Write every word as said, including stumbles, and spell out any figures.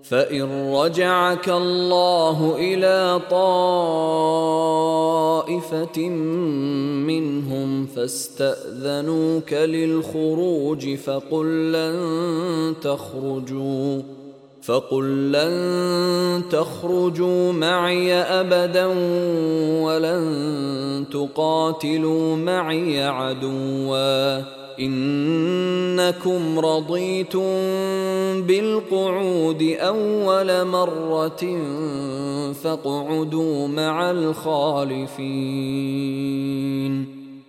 فإن رجعك الله إلى طائفة منهم فاستأذنوك للخروج فقل لن تخرجوا فقل لن تخرجوا معي أبدا ولن تقاتلوا معي عدوا إنكم رضيتم بالقعود أول مرة فاقعدوا مع الخالفين